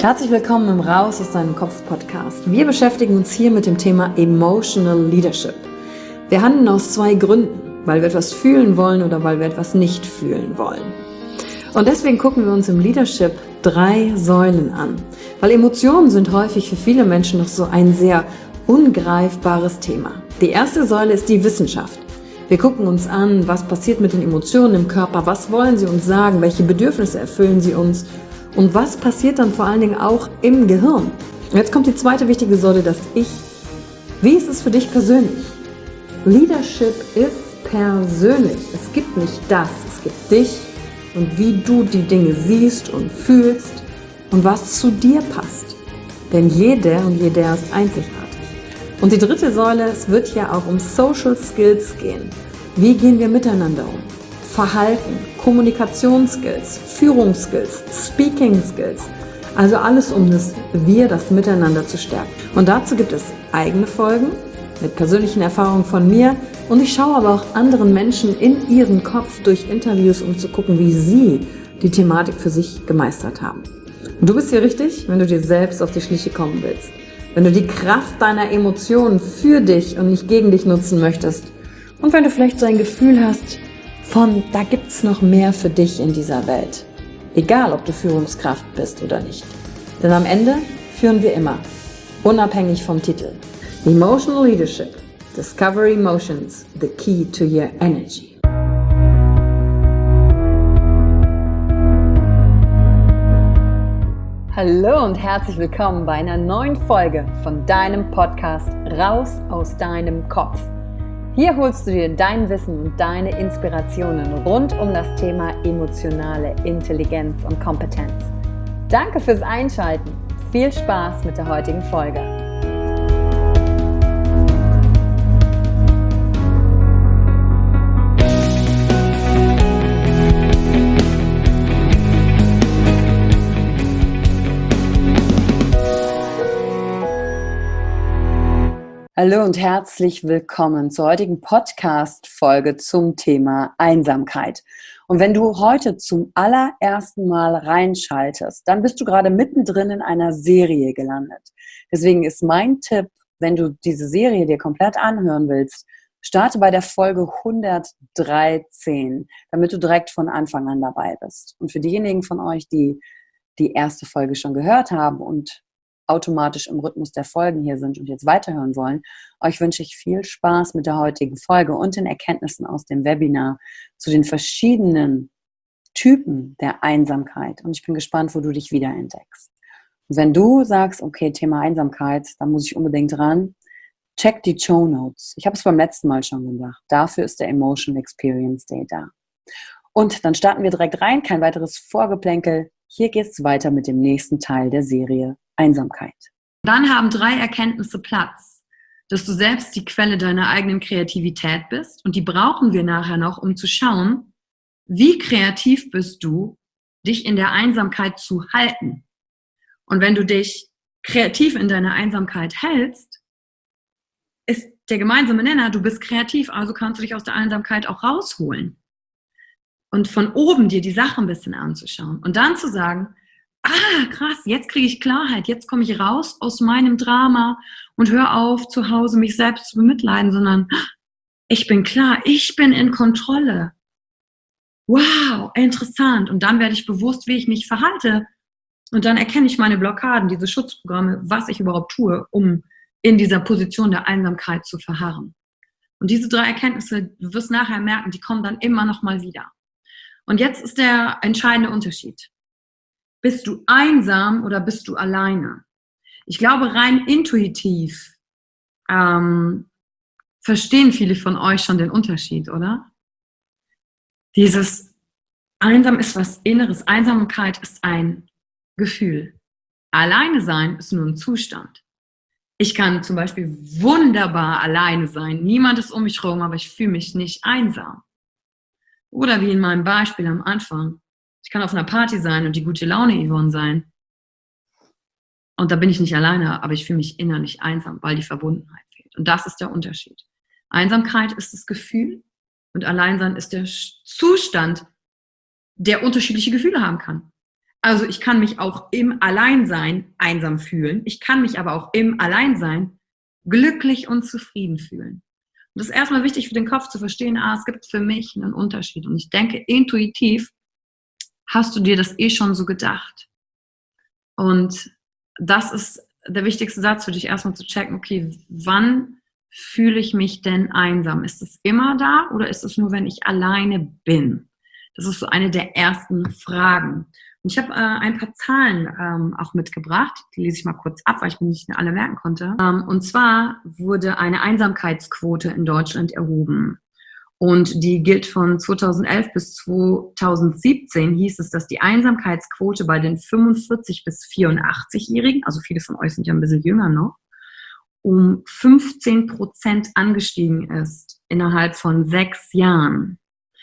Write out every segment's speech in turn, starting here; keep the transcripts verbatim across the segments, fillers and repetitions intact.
Herzlich willkommen im Raus aus deinem Kopf Podcast. Wir beschäftigen uns hier mit dem Thema Emotional Leadership. Wir handeln aus zwei Gründen, weil wir etwas fühlen wollen oder weil wir etwas nicht fühlen wollen. Und deswegen gucken wir uns im Leadership drei Säulen an, weil Emotionen sind häufig für viele Menschen noch so ein sehr ungreifbares Thema. Die erste Säule ist die Wissenschaft. Wir gucken uns an, was passiert mit den Emotionen im Körper, was wollen sie uns sagen, welche Bedürfnisse erfüllen sie uns und was passiert dann vor allen Dingen auch im Gehirn. Und jetzt kommt die zweite wichtige Säule, das Ich. Wie ist es für dich persönlich? Leadership ist persönlich. Es gibt nicht das, es gibt dich und wie du die Dinge siehst und fühlst und was zu dir passt. Denn jeder und jeder ist einzigartig. Und die dritte Säule, es wird ja auch um Social Skills gehen. Wie gehen wir miteinander um? Verhalten, Kommunikationsskills, Führungsskills, Speaking Skills. Also alles um das Wir, das Miteinander zu stärken. Und dazu gibt es eigene Folgen mit persönlichen Erfahrungen von mir. Und ich schaue aber auch anderen Menschen in ihren Kopf durch Interviews, um zu gucken, wie sie die Thematik für sich gemeistert haben. Und du bist hier richtig, wenn du dir selbst auf die Schliche kommen willst. Wenn du die Kraft deiner Emotionen für dich und nicht gegen dich nutzen möchtest. Und wenn du vielleicht so ein Gefühl hast, von da gibt's noch mehr für dich in dieser Welt. Egal, ob du Führungskraft bist oder nicht. Denn am Ende führen wir immer, unabhängig vom Titel. Emotional Leadership. Discover Emotions, the key to your energy. Hallo und herzlich willkommen bei einer neuen Folge von deinem Podcast Raus aus deinem Kopf. Hier holst du dir dein Wissen und deine Inspirationen rund um das Thema emotionale Intelligenz und Kompetenz. Danke fürs Einschalten. Viel Spaß mit der heutigen Folge. Hallo und herzlich willkommen zur heutigen Podcast-Folge zum Thema Einsamkeit. Und wenn du heute zum allerersten Mal reinschaltest, dann bist du gerade mittendrin in einer Serie gelandet. Deswegen ist mein Tipp, wenn du diese Serie dir komplett anhören willst, starte bei der Folge hundertdreizehn, damit du direkt von Anfang an dabei bist. Und für diejenigen von euch, die die erste Folge schon gehört haben und automatisch im Rhythmus der Folgen hier sind und jetzt weiterhören wollen, euch wünsche ich viel Spaß mit der heutigen Folge und den Erkenntnissen aus dem Webinar zu den verschiedenen Typen der Einsamkeit. Und ich bin gespannt, wo du dich wiederentdeckst. Und wenn du sagst, okay, Thema Einsamkeit, da muss ich unbedingt ran, check die Show Notes. Ich habe es beim letzten Mal schon gesagt. Dafür ist der Emotional Experience Day da. Und dann starten wir direkt rein, kein weiteres Vorgeplänkel. Hier geht es weiter mit dem nächsten Teil der Serie Einsamkeit. Dann haben drei Erkenntnisse Platz, dass du selbst die Quelle deiner eigenen Kreativität bist und die brauchen wir nachher noch, um zu schauen, wie kreativ bist du, dich in der Einsamkeit zu halten. Und wenn du dich kreativ in deiner Einsamkeit hältst, ist der gemeinsame Nenner, du bist kreativ, also kannst du dich aus der Einsamkeit auch rausholen. Und von oben dir die Sache ein bisschen anzuschauen und dann zu sagen, ah, krass, jetzt kriege ich Klarheit, jetzt komme ich raus aus meinem Drama und höre auf, zu Hause mich selbst zu bemitleiden, sondern ich bin klar, ich bin in Kontrolle. Wow, interessant. Und dann werde ich bewusst, wie ich mich verhalte. Und dann erkenne ich meine Blockaden, diese Schutzprogramme, was ich überhaupt tue, um in dieser Position der Einsamkeit zu verharren. Und diese drei Erkenntnisse, du wirst nachher merken, die kommen dann immer noch mal wieder. Und jetzt ist der entscheidende Unterschied. Bist du einsam oder bist du alleine? Ich glaube, rein intuitiv ähm, verstehen viele von euch schon den Unterschied, oder? Dieses Einsam ist was Inneres. Einsamkeit ist ein Gefühl. Alleine sein ist nur ein Zustand. Ich kann zum Beispiel wunderbar alleine sein. Niemand ist um mich herum, aber ich fühle mich nicht einsam. Oder wie in meinem Beispiel am Anfang. Ich kann auf einer Party sein und die gute Laune Yvonne sein. Und da bin ich nicht alleine, aber ich fühle mich innerlich einsam, weil die Verbundenheit fehlt. Und das ist der Unterschied. Einsamkeit ist das Gefühl und Alleinsein ist der Zustand, der unterschiedliche Gefühle haben kann. Also ich kann mich auch im Alleinsein einsam fühlen. Ich kann mich aber auch im Alleinsein glücklich und zufrieden fühlen. Und das ist erstmal wichtig für den Kopf zu verstehen, ah, es gibt für mich einen Unterschied. Und ich denke, intuitiv hast du dir das eh schon so gedacht. Und das ist der wichtigste Satz für dich, erstmal zu checken, okay, wann fühle ich mich denn einsam? Ist es immer da oder ist es nur, wenn ich alleine bin? Das ist so eine der ersten Fragen. Und ich habe äh, ein paar Zahlen ähm, auch mitgebracht, die lese ich mal kurz ab, weil ich mir nicht mehr alle merken konnte. Ähm, und zwar wurde eine Einsamkeitsquote in Deutschland erhoben. Und die gilt von zweitausendelf bis zweitausendsiebzehn, hieß es, dass die Einsamkeitsquote bei den fünfundvierzig bis vierundachtzig-Jährigen, also viele von euch sind ja ein bisschen jünger noch, um fünfzehn Prozent angestiegen ist innerhalb von sechs Jahren.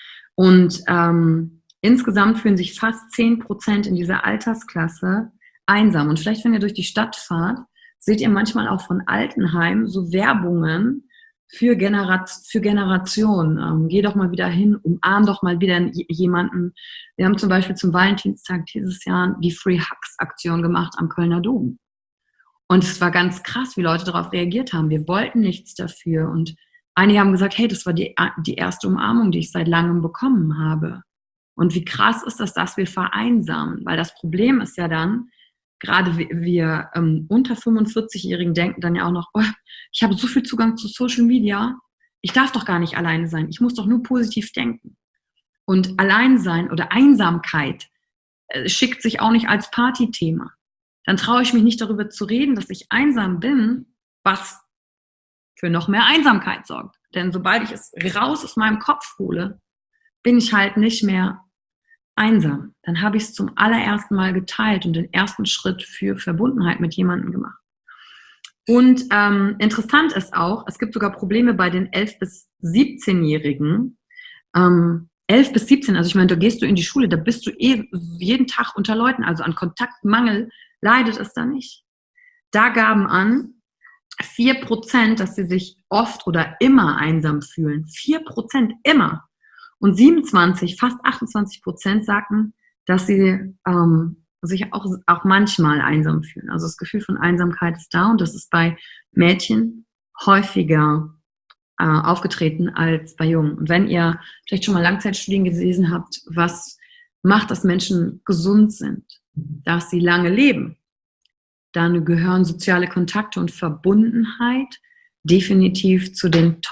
Und ähm, insgesamt fühlen sich fast zehn Prozent in dieser Altersklasse einsam. Und vielleicht, wenn ihr durch die Stadt fahrt, seht ihr manchmal auch von Altenheimen so Werbungen für, Generat für Generationen. Ähm, geh doch mal wieder hin, umarm doch mal wieder jemanden. Wir haben zum Beispiel zum Valentinstag dieses Jahr die Free Hugs Aktion gemacht am Kölner Dom. Und es war ganz krass, wie Leute darauf reagiert haben. Wir wollten nichts dafür. Und einige haben gesagt, hey, das war die, die erste Umarmung, die ich seit langem bekommen habe. Und wie krass ist das, dass wir vereinsamen? Weil das Problem ist ja dann, gerade wir ähm, unter fünfundvierzig-Jährigen denken dann ja auch noch, oh, ich habe so viel Zugang zu Social Media, ich darf doch gar nicht alleine sein, ich muss doch nur positiv denken. Und Alleinsein oder Einsamkeit äh, schickt sich auch nicht als Partythema. Dann traue ich mich nicht darüber zu reden, dass ich einsam bin, was für noch mehr Einsamkeit sorgt. Denn sobald ich es raus aus meinem Kopf hole, bin ich halt nicht mehr einsam. Dann habe ich es zum allerersten Mal geteilt und den ersten Schritt für Verbundenheit mit jemandem gemacht. Und ähm, interessant ist auch, es gibt sogar Probleme bei den elf- bis siebzehn-Jährigen. Ähm, elf bis siebzehn, also ich meine, da gehst du in die Schule, da bist du eh jeden Tag unter Leuten, also an Kontaktmangel leidet es da nicht. Da gaben an vier Prozent, dass sie sich oft oder immer einsam fühlen. vier Prozent immer. Und siebenundzwanzig, fast achtundzwanzig Prozent sagten, dass sie ähm, sich auch, auch manchmal einsam fühlen. Also das Gefühl von Einsamkeit ist da und das ist bei Mädchen häufiger äh, aufgetreten als bei Jungen. Und wenn ihr vielleicht schon mal Langzeitstudien gelesen habt, was macht, dass Menschen gesund sind, dass sie lange leben, dann gehören soziale Kontakte und Verbundenheit definitiv zu den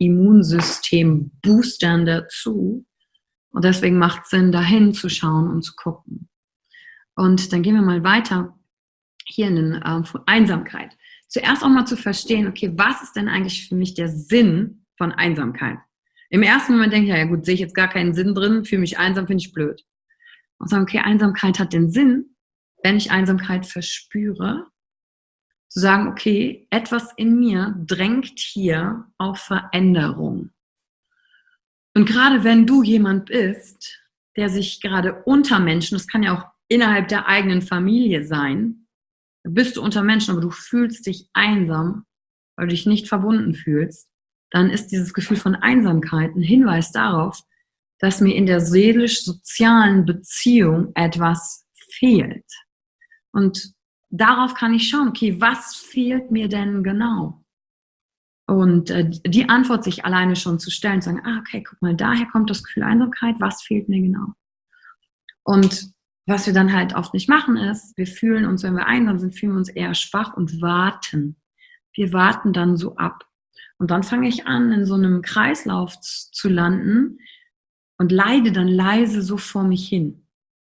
Top-Immunsystem-Boostern dazu. Und deswegen macht es Sinn, da hinzuschauen und zu gucken. Und dann gehen wir mal weiter hier in den äh, Einsamkeit. Zuerst auch mal zu verstehen, okay, was ist denn eigentlich für mich der Sinn von Einsamkeit? Im ersten Moment denke ich, ja gut, sehe ich jetzt gar keinen Sinn drin, fühle mich einsam, finde ich blöd. Und sagen, okay, Einsamkeit hat den Sinn, wenn ich Einsamkeit verspüre, zu sagen, okay, etwas in mir drängt hier auf Veränderung. Und gerade wenn du jemand bist, der sich gerade unter Menschen, das kann ja auch innerhalb der eigenen Familie sein, bist du unter Menschen, aber du fühlst dich einsam, weil du dich nicht verbunden fühlst, dann ist dieses Gefühl von Einsamkeit ein Hinweis darauf, dass mir in der seelisch-sozialen Beziehung etwas fehlt. Und darauf kann ich schauen, okay, was fehlt mir denn genau? Und äh, die Antwort sich alleine schon zu stellen, zu sagen, ah, okay, guck mal, daher kommt das Gefühl Einsamkeit, was fehlt mir genau? Und was wir dann halt oft nicht machen ist, wir fühlen uns, wenn wir einsam sind, fühlen wir uns eher schwach und warten. Wir warten dann so ab. Und dann fange ich an, in so einem Kreislauf zu landen und leide dann leise so vor mich hin.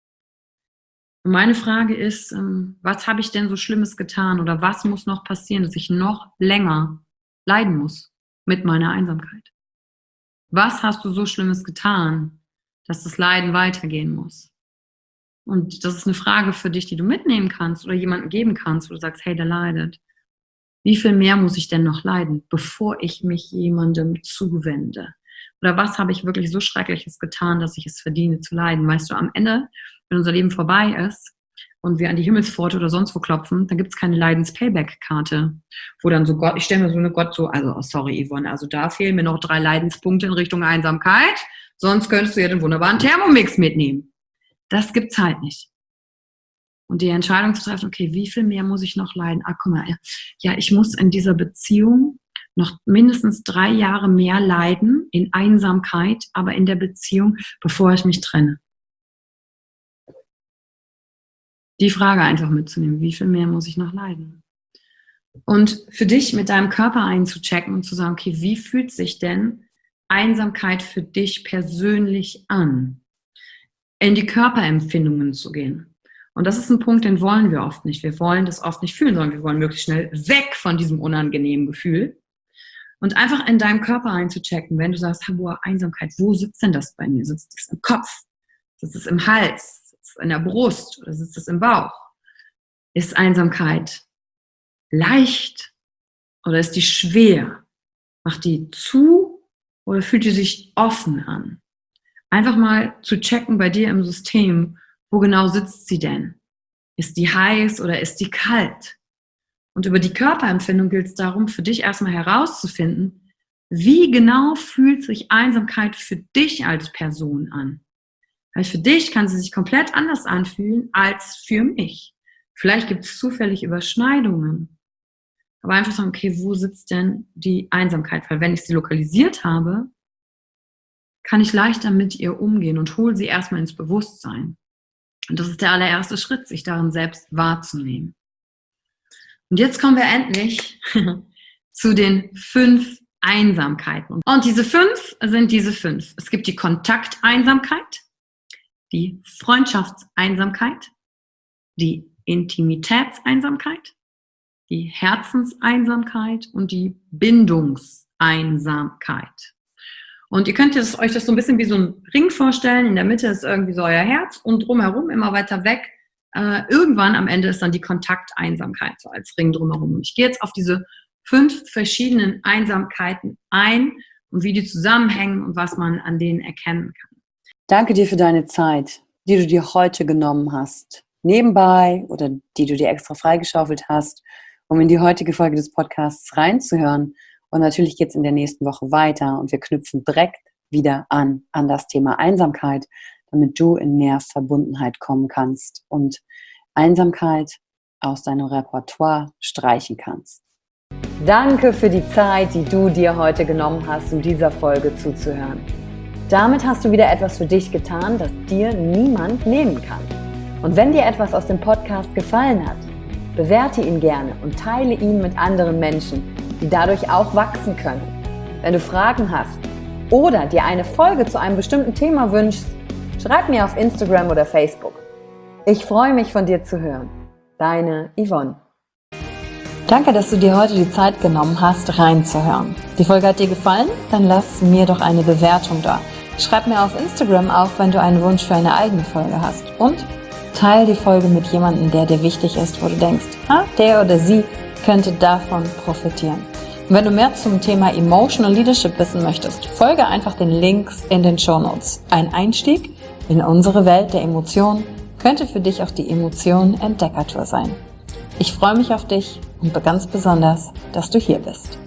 Und meine Frage ist, was habe ich denn so Schlimmes getan oder was muss noch passieren, dass ich noch länger leiden muss mit meiner Einsamkeit? Was hast du so Schlimmes getan, dass das Leiden weitergehen muss? Und das ist eine Frage für dich, die du mitnehmen kannst oder jemandem geben kannst, wo du sagst, hey, der leidet. Wie viel mehr muss ich denn noch leiden, bevor ich mich jemandem zuwende? Oder was habe ich wirklich so Schreckliches getan, dass ich es verdiene zu leiden? Weißt du, am Ende, wenn unser Leben vorbei ist und wir an die Himmelspforte oder sonst wo klopfen, dann gibt es keine Leidens-Payback-Karte, wo dann so Gott, ich stelle mir so eine Gott so, also oh, sorry Yvonne, also da fehlen mir noch drei Leidenspunkte in Richtung Einsamkeit, sonst könntest du ja den wunderbaren Thermomix mitnehmen. Das gibt's halt nicht. und die Entscheidung zu treffen, okay, wie viel mehr muss ich noch leiden? Ah, guck mal, ja, ich muss in dieser Beziehung noch mindestens drei Jahre mehr leiden in Einsamkeit, aber in der Beziehung, bevor ich mich trenne. Die Frage einfach mitzunehmen, wie viel mehr muss ich noch leiden? Und für dich mit deinem Körper einzuchecken und zu sagen, okay, wie fühlt sich denn Einsamkeit für dich persönlich an? In die Körperempfindungen zu gehen. Und das ist ein Punkt, den wollen wir oft nicht. Wir wollen das oft nicht fühlen, sondern wir wollen möglichst schnell weg von diesem unangenehmen Gefühl. Und einfach in deinem Körper einzuchecken, wenn du sagst, boah, Einsamkeit, wo sitzt denn das bei mir? Sitzt es im Kopf? Sitzt es im Hals? Sitzt es in der Brust? Oder sitzt es im Bauch? Ist Einsamkeit leicht oder ist die schwer? Macht die zu oder fühlt die sich offen an? Einfach mal zu checken bei dir im System, wo genau sitzt sie denn? Ist die heiß oder ist die kalt? Und über die Körperempfindung gilt es darum, für dich erstmal herauszufinden, wie genau fühlt sich Einsamkeit für dich als Person an? Weil für dich kann sie sich komplett anders anfühlen als für mich. Vielleicht gibt es zufällig Überschneidungen. Aber einfach sagen, okay, wo sitzt denn die Einsamkeit? Weil wenn ich sie lokalisiert habe, kann ich leichter mit ihr umgehen und hole sie erstmal ins Bewusstsein. Und das ist der allererste Schritt, sich darin selbst wahrzunehmen. Und jetzt kommen wir endlich zu den fünf Einsamkeiten. Und diese fünf sind diese fünf. Es gibt die Kontakteinsamkeit, die Freundschaftseinsamkeit, die Intimitätseinsamkeit, die Herzenseinsamkeit und die Bindungseinsamkeit. Und ihr könnt das, euch das so ein bisschen wie so ein Ring vorstellen. In der Mitte ist irgendwie so euer Herz und drumherum, immer weiter weg, äh, irgendwann am Ende ist dann die Kontakteinsamkeit, so als Ring drumherum. Und ich gehe jetzt auf diese fünf verschiedenen Einsamkeiten ein und wie die zusammenhängen und was man an denen erkennen kann. Danke dir für deine Zeit, die du dir heute genommen hast. Nebenbei oder die du dir extra freigeschaufelt hast, um in die heutige Folge des Podcasts reinzuhören. Und natürlich geht es in der nächsten Woche weiter und wir knüpfen direkt wieder an, an das Thema Einsamkeit, damit du in mehr Verbundenheit kommen kannst und Einsamkeit aus deinem Repertoire streichen kannst. Danke für die Zeit, die du dir heute genommen hast, um dieser Folge zuzuhören. Damit hast du wieder etwas für dich getan, das dir niemand nehmen kann. Und wenn dir etwas aus dem Podcast gefallen hat, bewerte ihn gerne und teile ihn mit anderen Menschen, die dadurch auch wachsen können. Wenn du Fragen hast oder dir eine Folge zu einem bestimmten Thema wünschst, schreib mir auf Instagram oder Facebook. Ich freue mich, von dir zu hören. Deine Yvonne. Danke, dass du dir heute die Zeit genommen hast, reinzuhören. Die Folge hat dir gefallen? Dann lass mir doch eine Bewertung da. Schreib mir auf Instagram auch, wenn du einen Wunsch für eine eigene Folge hast. Und teile die Folge mit jemandem, der dir wichtig ist, wo du denkst, ah, der oder sie könnte davon profitieren. Und wenn du mehr zum Thema Emotional Leadership wissen möchtest, folge einfach den Links in den Shownotes. Ein Einstieg in unsere Welt der Emotionen könnte für dich auch die Emotionen Entdeckertour sein. Ich freue mich auf dich und ganz besonders, dass du hier bist.